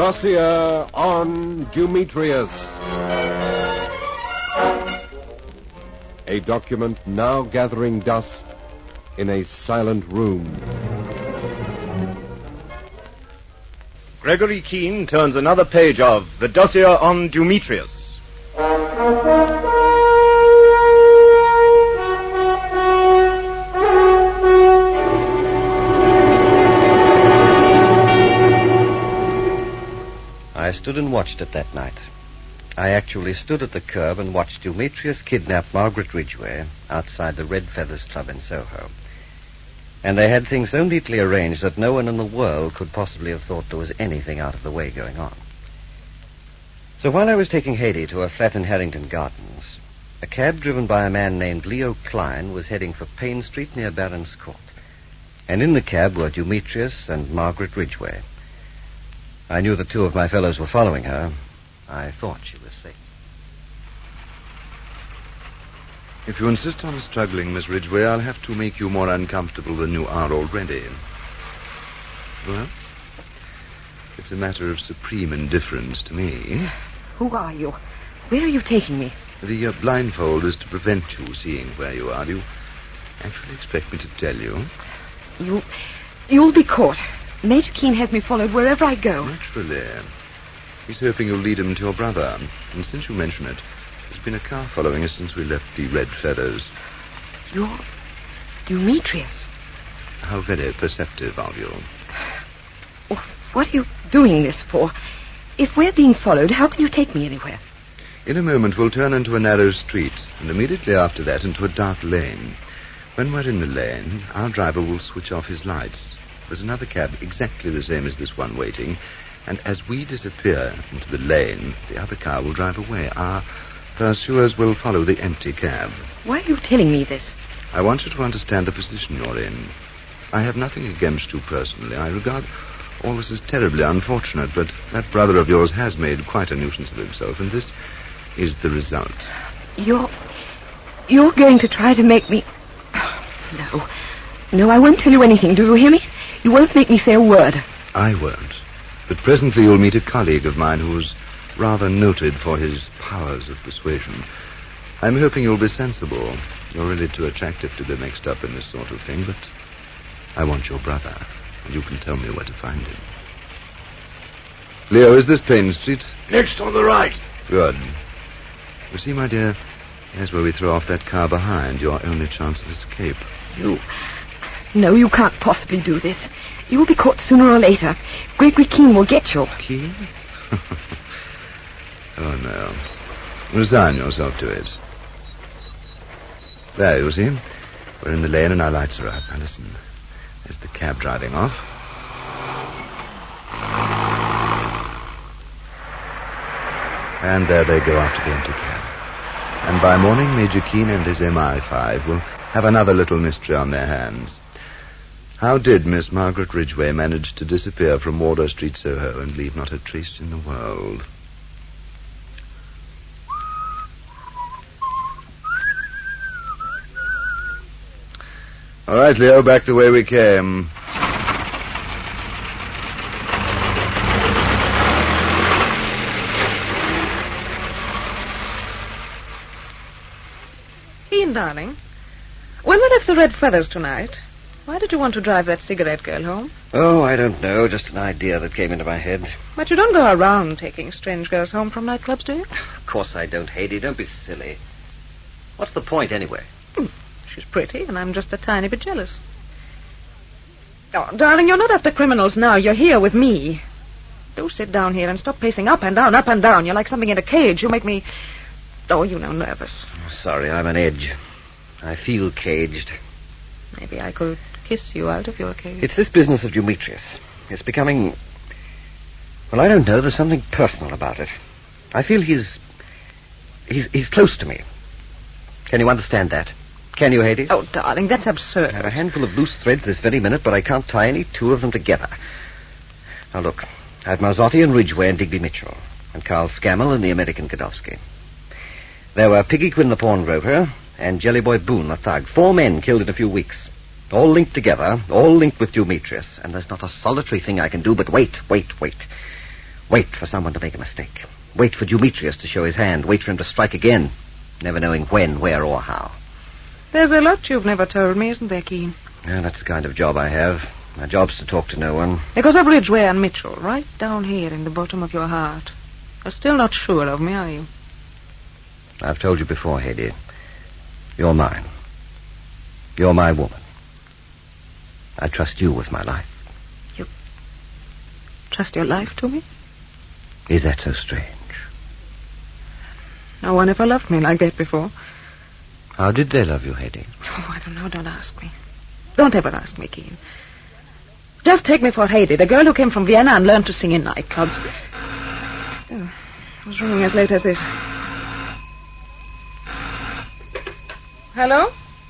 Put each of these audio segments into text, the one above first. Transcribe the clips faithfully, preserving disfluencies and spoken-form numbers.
Dossier on Demetrius. A document now gathering dust in a silent room. Gregory Keene turns another page of The Dossier on Demetrius. I stood and watched it that night. I actually stood at the curb and watched Demetrius kidnap Margaret Ridgway outside the Red Feathers Club in Soho. And they had things so neatly arranged that no one in the world could possibly have thought there was anything out of the way going on. So while I was taking Haydee to her flat in Harrington Gardens, a cab driven by a man named Leo Klein was heading for Payne Street near Barron's Court. And in the cab were Demetrius and Margaret Ridgway. I knew the two of my fellows were following her. I thought she was safe. If you insist on struggling, Miss Ridgway, I'll have to make you more uncomfortable than you are already. Well, it's a matter of supreme indifference to me. Who are you? Where are you taking me? The uh, blindfold is to prevent you seeing where you are. Do you actually expect me to tell you? You... You'll be caught. Major Keene has me followed wherever I go. Naturally. He's hoping you'll lead him to your brother. And since you mention it, there's been a car following us since we left the Red Feathers. You're Demetrius. How very perceptive of you. Oh, what are you doing this for? If we're being followed, how can you take me anywhere? In a moment, we'll turn into a narrow street, and immediately after that into a dark lane. When we're in the lane, our driver will switch off his lights. There's another cab exactly the same as this one waiting, and as we disappear into the lane, the other car will drive away. Our pursuers will follow the empty cab. Why are you telling me this? I want you to understand the position you're in. I have nothing against you personally. I regard all this as terribly unfortunate, but that brother of yours has made quite a nuisance of himself, and this is the result. You're... You're going to try to make me... No. No, I won't tell you anything. Do you hear me? You won't make me say a word. I won't. But presently you'll meet a colleague of mine who's rather noted for his powers of persuasion. I'm hoping you'll be sensible. You're really too attractive to be mixed up in this sort of thing, but I want your brother, and you can tell me where to find him. Leo, is this Payne Street? Next on the right. Good. You see, my dear, there's where we throw off that car behind, your only chance of escape. You... No, you can't possibly do this. You'll be caught sooner or later. Gregory Keene will get you. Keene? Oh, no. Resign yourself to it. There, you see. We're in the lane and our lights are up. Now, listen. There's the cab driving off. And there they go after the empty cab. And by morning, Major Keene and his M I five will have another little mystery on their hands. How did Miss Margaret Ridgway manage to disappear from Wardour Street, Soho, and leave not a trace in the world? All right, Leo, back the way we came. Ian, darling, when we left the Red Feathers tonight, why did you want to drive that cigarette girl home? Oh, I don't know. Just an idea that came into my head. But you don't go around taking strange girls home from nightclubs, do you? Of course I don't, Haydee. Don't be silly. What's the point, anyway? Hmm. She's pretty, and I'm just a tiny bit jealous. Oh, darling, you're not after criminals now. You're here with me. Do sit down here and stop pacing up and down, up and down. You're like something in a cage. You make me... Oh, you know, nervous. Oh, sorry, I'm an edge. I feel caged. Maybe I could kiss you out of your cage. It's this business of Demetrius. It's becoming... Well, I don't know. There's something personal about it. I feel he's... He's, he's close to me. Can you understand that? Can you, Haydee? Oh, darling, that's absurd. I have a handful of loose threads this very minute, but I can't tie any two of them together. Now, look. I have Marzotti and Ridgway and Digby Mitchell, and Carl Scammell and the American Godowski. There were Piggy Quinn, the pawnbroker, and Jellyboy Boone, the thug. Four men killed in a few weeks. All linked together, all linked with Demetrius, and there's not a solitary thing I can do but wait, wait, wait. Wait for someone to make a mistake. Wait for Demetrius to show his hand. Wait for him to strike again, never knowing when, where, or how. There's a lot you've never told me, isn't there, Keene? Yeah, that's the kind of job I have. My job's to talk to no one. Because of Ridgway and Mitchell, right down here in the bottom of your heart. You're still not sure of me, are you? I've told you before, Hedy. You're mine. You're my woman. I trust you with my life. You trust your life to me? Is that so strange? No one ever loved me like that before. How did they love you, Hedy? Oh, I don't know. Don't ask me. Don't ever ask me, Keene. Just take me for Hedy, the girl who came from Vienna and learned to sing in nightclubs. Oh, who's ringing as late as this? Hello?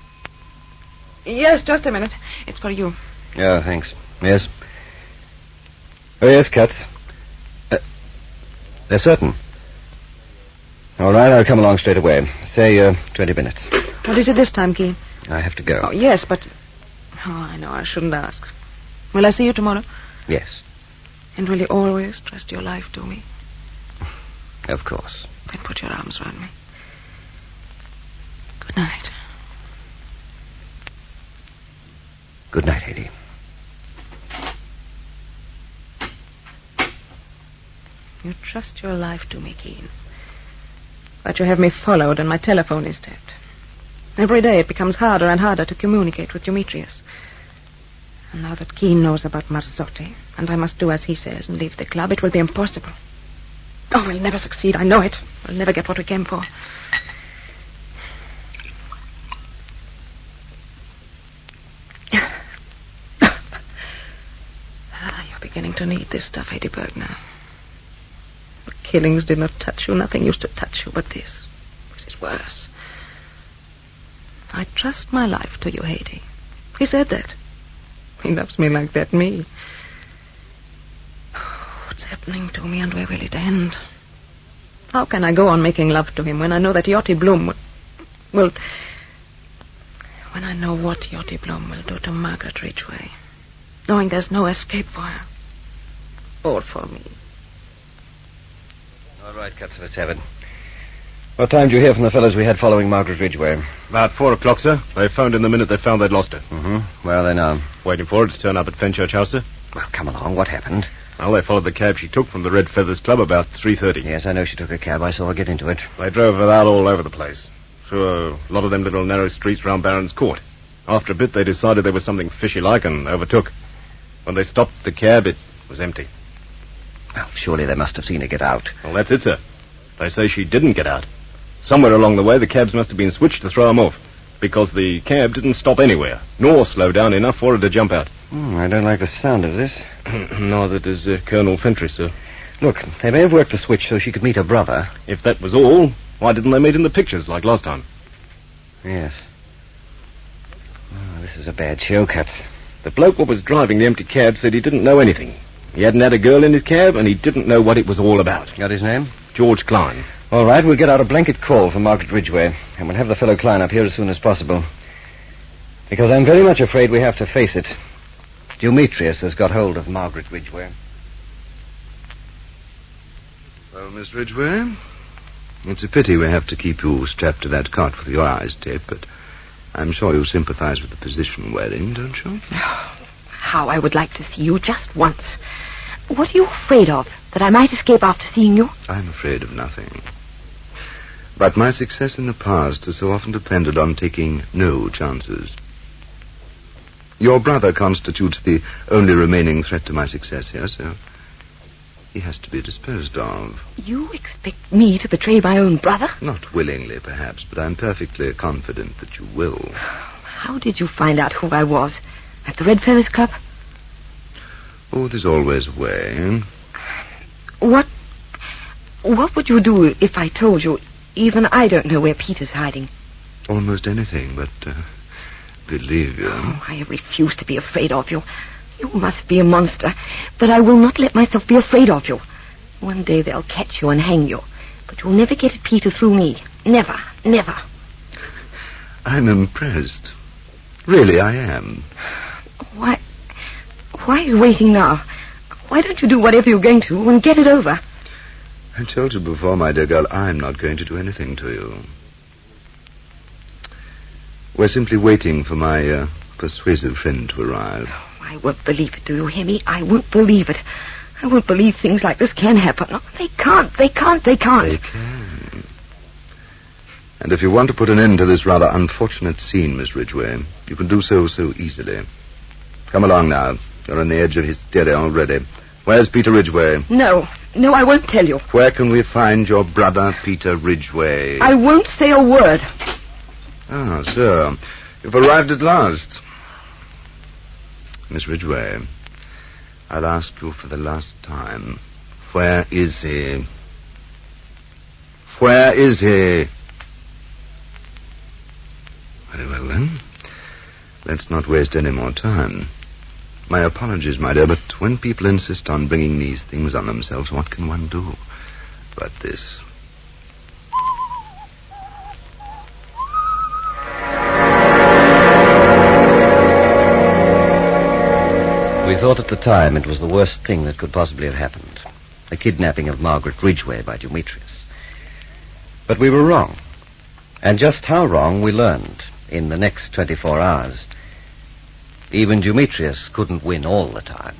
Yes, just a minute. It's for you. Oh, thanks. Yes. Oh, yes, Katz. Uh, they're certain. All right, I'll come along straight away. Say, uh, twenty minutes. What is it this time, Keene? I have to go. Oh, yes, but... Oh, I know, I shouldn't ask. Will I see you tomorrow? Yes. And will you always trust your life to me? Of course. Then put your arms around me. Good night. Good night, Hedy. You trust your life to me, Keene. But you have me followed and my telephone is tapped. Every day it becomes harder and harder to communicate with Demetrius. And now that Keene knows about Marzotti, and I must do as he says and leave the club, it will be impossible. Oh, we'll never succeed, I know it. We'll never get what we came for. Ah, you're beginning to need this stuff, Hedy Berg, now. The killings did not touch you. Nothing used to touch you, but this. This is worse. I trust my life to you, Hedy. He said that. He loves me like that, me. What's happening to me and where will it end? How can I go on making love to him when I know that Yachty Bloom will... will... When I know what Yachty Bloom will do to Margaret Ridgway, knowing there's no escape for her. All for me. All right, Katz, let's have it. What time did you hear from the fellows we had following Margaret Ridgway? About four o'clock, sir. They phoned in the minute they found they'd lost her. Mm-hmm. Where are they now? Waiting for her to turn up at Fenchurch House, sir. Well, come along. What happened? Well, they followed the cab she took from the Red Feathers Club about three thirty. Yes, I know she took a cab. I saw her get into it. They drove her out all over the place. Through a lot of them little narrow streets round Barron's Court. After a bit, they decided there was something fishy-like and overtook. When they stopped the cab, it was empty. Well, surely they must have seen her get out. Well, that's it, sir. They say she didn't get out. Somewhere along the way, the cabs must have been switched to throw them off, because the cab didn't stop anywhere, nor slow down enough for her to jump out. Hmm, I don't like the sound of this. Neither does uh, Colonel Fentry, sir. Look, they may have worked the switch so she could meet her brother. If that was all, why didn't they meet in the pictures like last time? Yes. Oh, this is a bad show, Katz. The bloke what was driving the empty cab said he didn't know anything. He hadn't had a girl in his cab, and he didn't know what it was all about. Got his name? George Klein. All right, we'll get out a blanket call for Margaret Ridgway, and we'll have the fellow Klein up here as soon as possible. Because I'm very much afraid we have to face it. Demetrius has got hold of Margaret Ridgway. Well, Miss Ridgway, it's a pity we have to keep you strapped to that cot with your eyes taped, but I'm sure you sympathize with the position we're in, don't you? How I would like to see you just once. What are you afraid of? That I might escape after seeing you? I'm afraid of nothing. But my success in the past has so often depended on taking no chances. Your brother constitutes the only remaining threat to my success here, so he has to be disposed of. You expect me to betray my own brother? Not willingly, perhaps, but I'm perfectly confident that you will. How did you find out who I was? At the Red Feathers Club? Oh, there's always a way. What... What would you do if I told you even I don't know where Peter's hiding? Almost anything, but... Uh, believe you. Oh, I refuse to be afraid of you. You must be a monster, but I will not let myself be afraid of you. One day they'll catch you and hang you, but you'll never get at Peter through me. Never, never. I'm impressed. Really, I am. Why... Why are you waiting now? Why don't you do whatever you're going to and get it over? I told you before, my dear girl, I'm not going to do anything to you. We're simply waiting for my uh, persuasive friend to arrive. Oh, I won't believe it, do you hear me? I won't believe it. I won't believe things like this can happen. No, they can't, they can't, they can't. They can. And if you want to put an end to this rather unfortunate scene, Miss Ridgway, you can do so so easily. Come along now. You're on the edge of hysteria already. Where's Peter Ridgway? No, no, I won't tell you. Where can we find your brother, Peter Ridgway? I won't say a word. Ah, sir. You've arrived at last. Miss Ridgway, I'll ask you for the last time. Where is he? Where is he? Very well, then. Let's not waste any more time. My apologies, my dear, but when people insist on bringing these things on themselves, what can one do but this? We thought at the time it was the worst thing that could possibly have happened. The kidnapping of Margaret Ridgway by Demetrius. But we were wrong. And just how wrong we learned in the next twenty-four hours. Even Demetrius couldn't win all the time.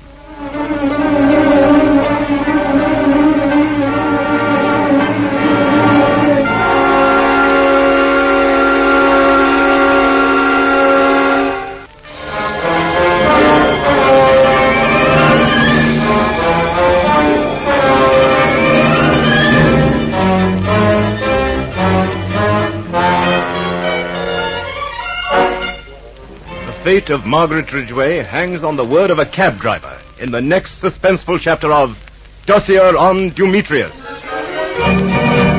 The fate of Margaret Ridgway hangs on the word of a cab driver in the next suspenseful chapter of Dossier on Demetrius.